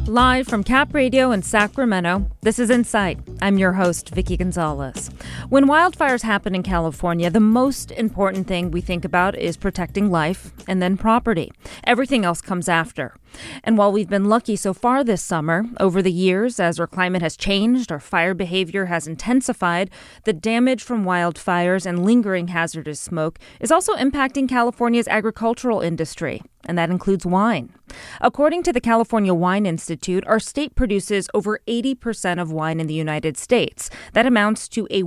Live from Cap Radio in Sacramento, this is Insight. I'm your host, Vicky Gonzalez. When wildfires happen in California, the most important thing we think about is protecting life and then property. Everything else comes after. And while we've been lucky so far this summer, over the years, as our climate has changed, our fire behavior has intensified, the damage from wildfires and lingering hazardous smoke is also impacting California's agricultural industry, and that includes wine. According to the California Wine Institute, our state produces over 80% of wine in the United States. That amounts to a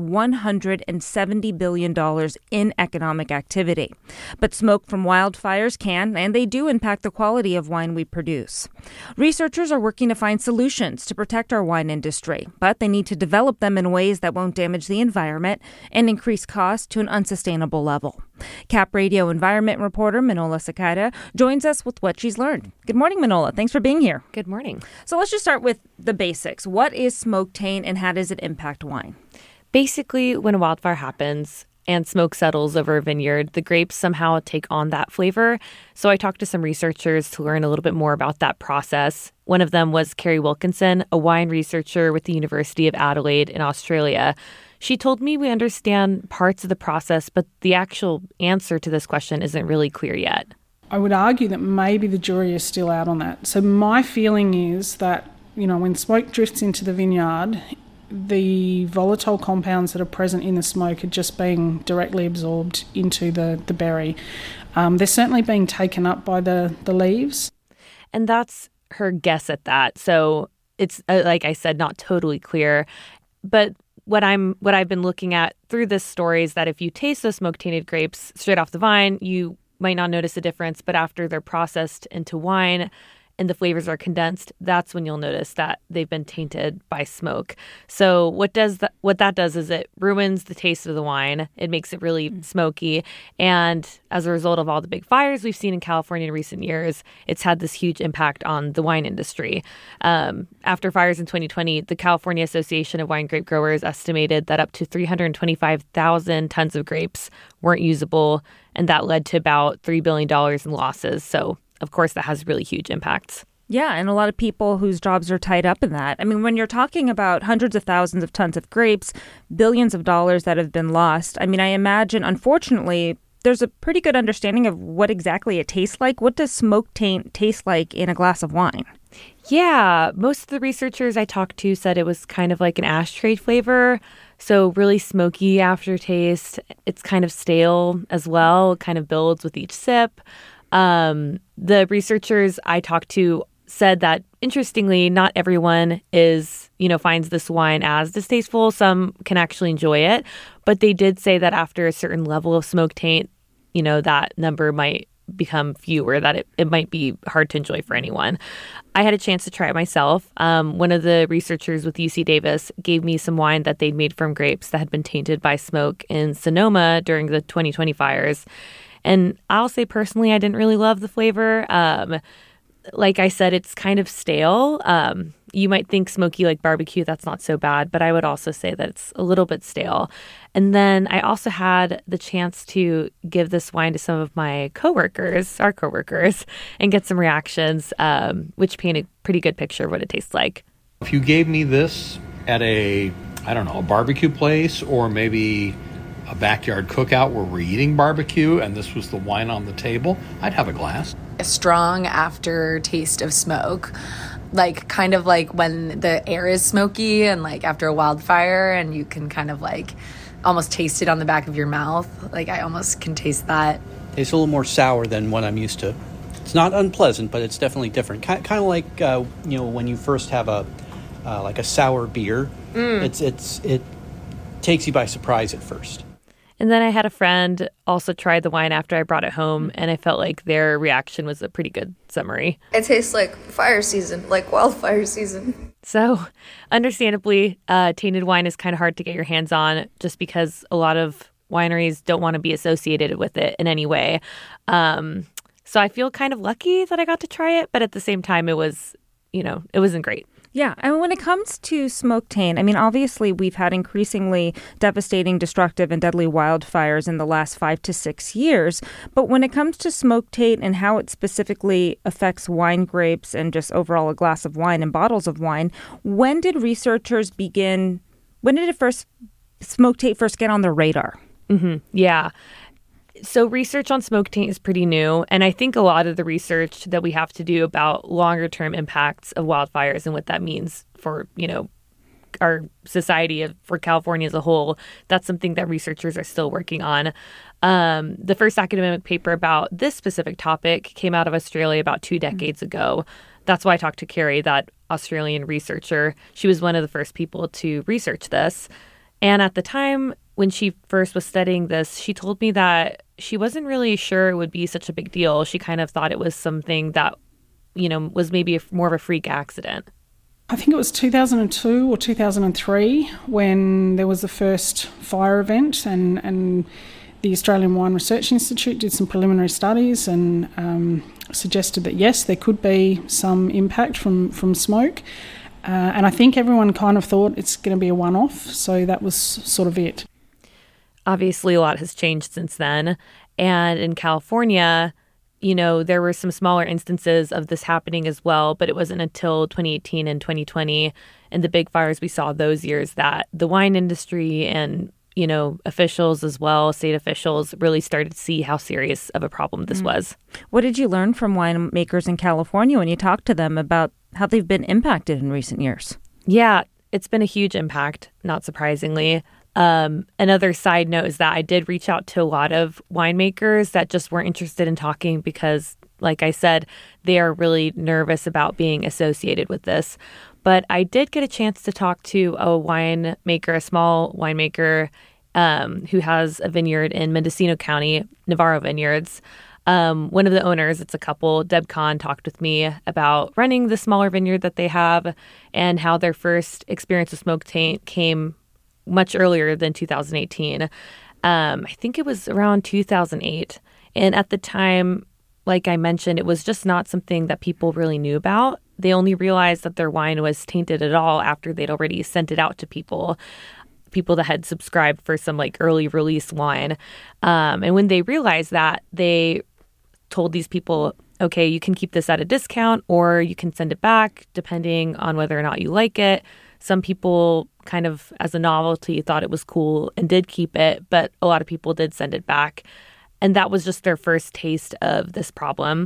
$170 billion in economic activity. But smoke from wildfires can, and they do, impact the quality of wine we produce. Researchers are working to find solutions to protect our wine industry, but they need to develop them in ways that won't damage the environment and increase costs to an unsustainable level. Cap Radio environment reporter Manola Sequeira joins us with what she's learned. Good morning, Manola. Thanks for being here. Good morning. So let's just start with the basics. What is smoke taint and how does it impact wine? Basically, when a wildfire happens and smoke settles over a vineyard, the grapes somehow take on that flavor. So I talked to some researchers to learn a little bit more about that process. One of them was Kerry Wilkinson, a wine researcher with the University of Adelaide in Australia. She told me we understand parts of the process, but the actual answer to this question isn't really clear yet. I would argue that maybe the jury is still out on that. So my feeling is that, when smoke drifts into the vineyard, the volatile compounds that are present in the smoke are just being directly absorbed into the berry. They're certainly being taken up by the leaves. And that's her guess at that. So it's, like I said, not totally clear. But what I've been looking at through this story is that if you taste those smoke-tainted grapes straight off the vine, you might not notice a difference, but after they're processed into wine and the flavors are condensed, that's when you'll notice that they've been tainted by smoke. So what that does is it ruins the taste of the wine. It makes it really smoky. And as a result of all the big fires we've seen in California in recent years, it's had this huge impact on the wine industry. After fires in 2020, the California Association of Wine Grape Growers estimated that up to 325,000 tons of grapes weren't usable, and that led to about $3 billion in losses. So of course, that has really huge impacts. Yeah, and a lot of people whose jobs are tied up in that. I mean, when you're talking about hundreds of thousands of tons of grapes, billions of dollars that have been lost, I mean, I imagine, unfortunately, there's a pretty good understanding of what exactly it tastes like. What does smoke taint taste like in a glass of wine? Yeah, most of the researchers I talked to said it was kind of like an ashtray flavor. So really smoky aftertaste. It's kind of stale as well. It kind of builds with each sip. The researchers I talked to said that, interestingly, not everyone finds this wine as distasteful. Some can actually enjoy it, but they did say that after a certain level of smoke taint, that number might become fewer, that it might be hard to enjoy for anyone. I had a chance to try it myself. One of the researchers with UC Davis gave me some wine that they'd made from grapes that had been tainted by smoke in Sonoma during the 2020 fires. And I'll say personally, I didn't really love the flavor. Like I said, it's kind of stale. You might think smoky like barbecue. That's not so bad. But I would also say that it's a little bit stale. And then I also had the chance to give this wine to some of my our coworkers, and get some reactions, which paint a pretty good picture of what it tastes like. If you gave me this at a barbecue place, or maybe a backyard cookout where we're eating barbecue and this was the wine on the table, I'd have a glass. A strong aftertaste of smoke, kind of like when the air is smoky and after a wildfire, and you can kind of almost taste it on the back of your mouth. I almost can taste that. It's a little more sour than what I'm used to. It's not unpleasant, but it's definitely different. Kind of like when you first have a sour beer. It takes you by surprise at first. And then I had a friend also try the wine after I brought it home, and I felt like their reaction was a pretty good summary. It tastes like fire season, like wildfire season. So, understandably, tainted wine is kind of hard to get your hands on just because a lot of wineries don't want to be associated with it in any way. So I feel kind of lucky that I got to try it, but at the same time, it wasn't great. Yeah, and when it comes to smoke taint, I mean, obviously we've had increasingly devastating, destructive, and deadly wildfires in the last 5 to 6 years. But when it comes to smoke taint and how it specifically affects wine grapes and just overall a glass of wine and bottles of wine, when did smoke taint first get on their radar? Yeah. So research on smoke taint is pretty new, and I think a lot of the research that we have to do about longer term impacts of wildfires and what that means for, our society, for California as a whole, that's something that researchers are still working on. The first academic paper about this specific topic came out of Australia about 2 decades ago. That's why I talked to Carrie, that Australian researcher. She was one of the first people to research this. And at the time when she first was studying this, she told me that she wasn't really sure it would be such a big deal. She kind of thought it was something that, was maybe more of a freak accident. I think it was 2002 or 2003 when there was the first fire event, and the Australian Wine Research Institute did some preliminary studies and suggested that, yes, there could be some impact from smoke. And I think everyone kind of thought it's going to be a one-off, so that was sort of it. Obviously, a lot has changed since then. And in California, there were some smaller instances of this happening as well, but it wasn't until 2018 and 2020 and the big fires we saw those years that the wine industry and, officials as well, state officials, really started to see how serious of a problem this was. What did you learn from winemakers in California when you talked to them about how they've been impacted in recent years? Yeah, it's been a huge impact, not surprisingly. Another side note is that I did reach out to a lot of winemakers that just weren't interested in talking because, like I said, they are really nervous about being associated with this. But I did get a chance to talk to a winemaker, a small winemaker who has a vineyard in Mendocino County, Navarro Vineyards. One of the owners, it's a couple, Deb Kahn, talked with me about running the smaller vineyard that they have and how their first experience with smoke taint came much earlier than 2018. I think it was around 2008. And at the time, like I mentioned, it was just not something that people really knew about. They only realized that their wine was tainted at all after they'd already sent it out to people that had subscribed for some early release wine. And when they realized that, they told these people, okay, you can keep this at a discount or you can send it back depending on whether or not you like it. Some people kind of as a novelty thought it was cool and did keep it, but a lot of people did send it back. And that was just their first taste of this problem.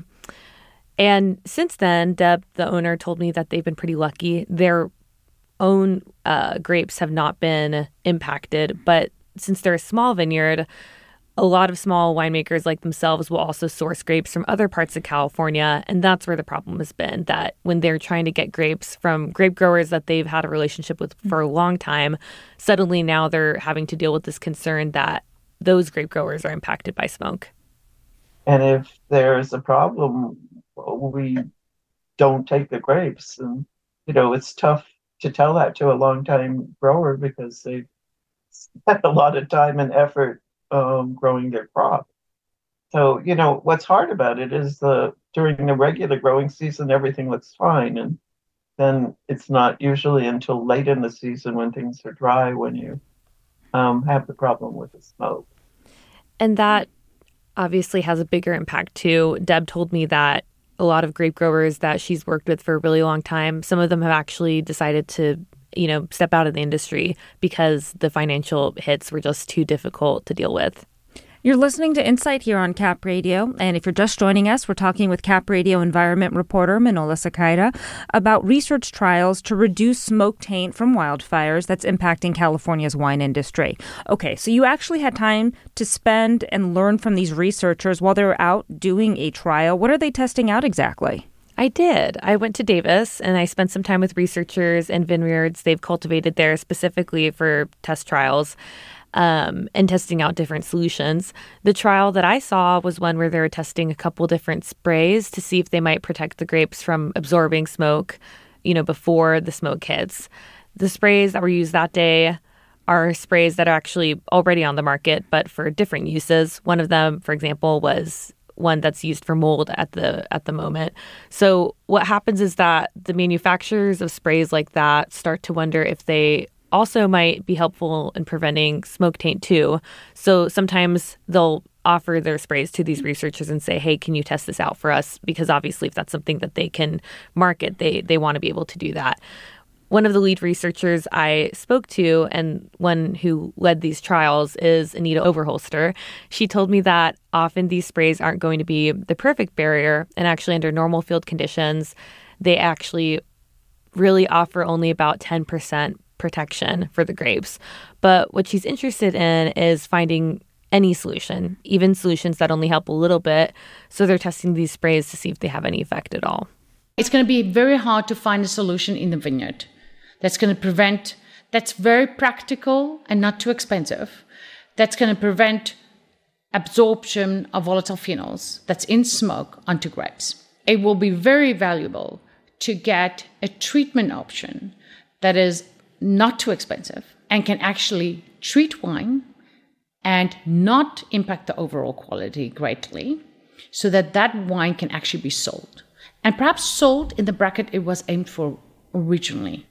And since then, Deb, the owner, told me that they've been pretty lucky. Their own grapes have not been impacted, but since they're a small vineyard, a lot of small winemakers like themselves will also source grapes from other parts of California, and that's where the problem has been, that when they're trying to get grapes from grape growers that they've had a relationship with for a long time, suddenly now they're having to deal with this concern that those grape growers are impacted by smoke. And if there's a problem, we don't take the grapes. And, it's tough to tell that to a long-time grower because they've spent a lot of time and effort growing their crop. So, what's hard about it is during the regular growing season, everything looks fine. And then it's not usually until late in the season when things are dry when you have the problem with the smoke. And that obviously has a bigger impact too. Deb told me that a lot of grape growers that she's worked with for a really long time, some of them have actually decided to step out of the industry because the financial hits were just too difficult to deal with. You're listening to Insight here on Cap Radio, and if you're just joining us, we're talking with Cap Radio environment reporter Manola Sequeira about research trials to reduce smoke taint from wildfires that's impacting California's wine industry. Okay, so you actually had time to spend and learn from these researchers while they were out doing a trial. What are they testing out exactly? I did. I went to Davis and I spent some time with researchers and vineyards they've cultivated there specifically for test trials and testing out different solutions. The trial that I saw was one where they were testing a couple different sprays to see if they might protect the grapes from absorbing smoke, before the smoke hits. The sprays that were used that day are sprays that are actually already on the market, but for different uses. One of them, for example, was one that's used for mold at the moment. So what happens is that the manufacturers of sprays like that start to wonder if they also might be helpful in preventing smoke taint too. So sometimes they'll offer their sprays to these researchers and say, hey, can you test this out for us? Because obviously if that's something that they can market, they want to be able to do that. One of the lead researchers I spoke to and one who led these trials is Anita Overholster. She told me that often these sprays aren't going to be the perfect barrier, and actually under normal field conditions, they actually really offer only about 10% protection for the grapes. But what she's interested in is finding any solution, even solutions that only help a little bit. So they're testing these sprays to see if they have any effect at all. It's going to be very hard to find a solution in the vineyard that's going to prevent, that's very practical and not too expensive, that's going to prevent absorption of volatile phenols that's in smoke onto grapes. It will be very valuable to get a treatment option that is not too expensive and can actually treat wine and not impact the overall quality greatly, so that that wine can actually be sold. And perhaps sold in the bracket it was aimed for originally.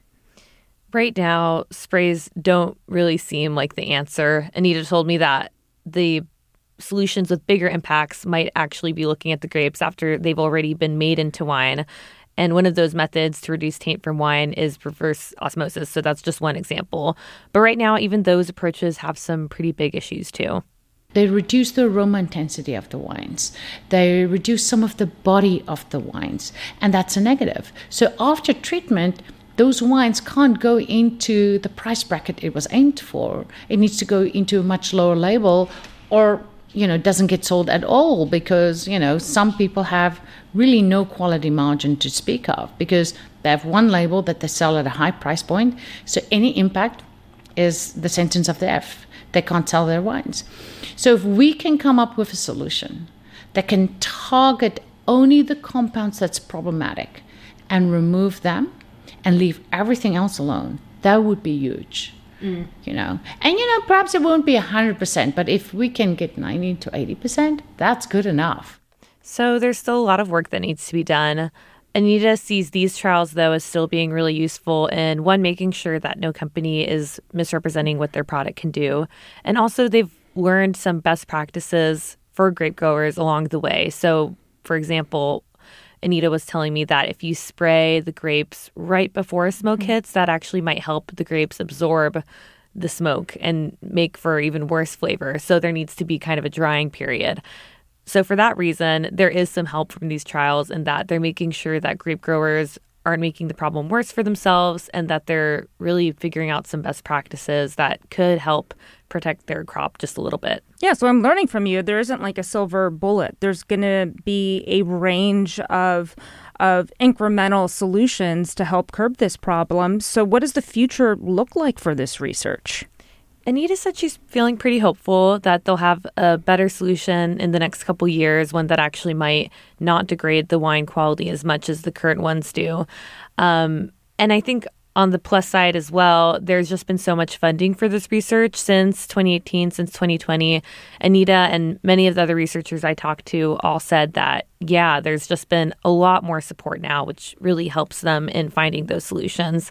Right now, sprays don't really seem like the answer. Anita told me that the solutions with bigger impacts might actually be looking at the grapes after they've already been made into wine. And one of those methods to reduce taint from wine is reverse osmosis. So that's just one example. But right now, even those approaches have some pretty big issues too. They reduce the aroma intensity of the wines. They reduce some of the body of the wines. And that's a negative. So after treatment, those wines can't go into the price bracket it was aimed for. It needs to go into a much lower label, or doesn't get sold at all, because some people have really no quality margin to speak of because they have one label that they sell at a high price point. So any impact is the sentence of death. They can't sell their wines. So if we can come up with a solution that can target only the compounds that's problematic and remove them and leave everything else alone, that would be huge. And perhaps it won't be 100%, but if we can get 90 to 80%, that's good enough. So there's still a lot of work that needs to be done. Anita sees these trials, though, as still being really useful in, one, making sure that no company is misrepresenting what their product can do. And also they've learned some best practices for grape growers along the way. So, for example, Anita was telling me that if you spray the grapes right before smoke hits, that actually might help the grapes absorb the smoke and make for even worse flavor. So there needs to be kind of a drying period. So for that reason, there is some help from these trials in that they're making sure that grape growers aren't making the problem worse for themselves and that they're really figuring out some best practices that could help protect their crop just a little bit. Yeah, so I'm learning from you. There isn't like a silver bullet. There's going to be a range of incremental solutions to help curb this problem. So what does the future look like for this research? Anita said she's feeling pretty hopeful that they'll have a better solution in the next couple years, one that actually might not degrade the wine quality as much as the current ones do. And I think on the plus side as well, there's just been so much funding for this research since 2018, since 2020. Anita and many of the other researchers I talked to all said that, yeah, there's just been a lot more support now, which really helps them in finding those solutions.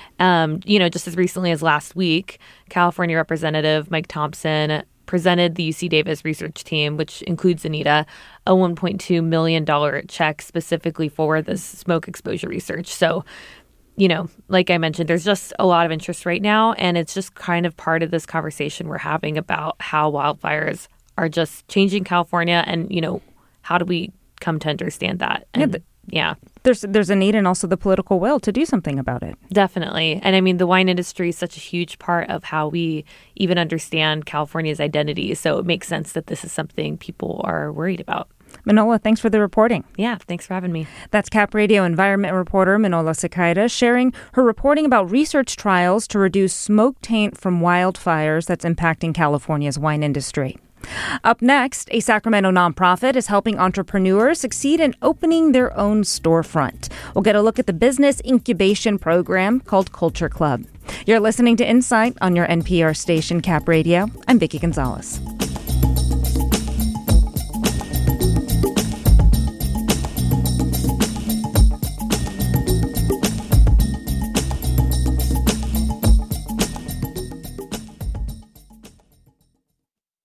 Just as recently as last week, California Representative Mike Thompson presented the UC Davis research team, which includes Anita, a $1.2 million check specifically for this smoke exposure research. So, like I mentioned, there's just a lot of interest right now, and it's just kind of part of this conversation we're having about how wildfires are just changing California and, how do we come to understand that? And, yeah. There's a need and also the political will to do something about it. Definitely. And I mean, the wine industry is such a huge part of how we even understand California's identity. So it makes sense that this is something people are worried about. Manola, thanks for the reporting. Yeah, thanks for having me. That's Cap Radio environment reporter Manola Sequeira sharing her reporting about research trials to reduce smoke taint from wildfires that's impacting California's wine industry. Up next, a Sacramento nonprofit is helping entrepreneurs succeed in opening their own storefront. We'll get a look at the business incubation program called Culture Club. You're listening to Insight on your NPR station, Cap Radio. I'm Vicki Gonzalez.